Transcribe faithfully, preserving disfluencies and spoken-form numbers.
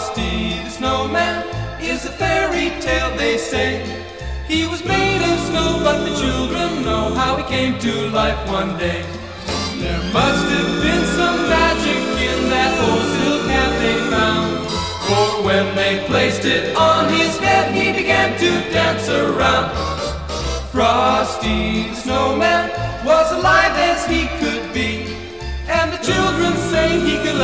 Frosty the Snowman is a fairy tale, they say. He was made of snow, but the children know how he came to life one day. There must have been some magic in that old silk hat they found, for when they placed it on his head, he began to dance around. Frosty the Snowman was alive as he could be, and the children say he could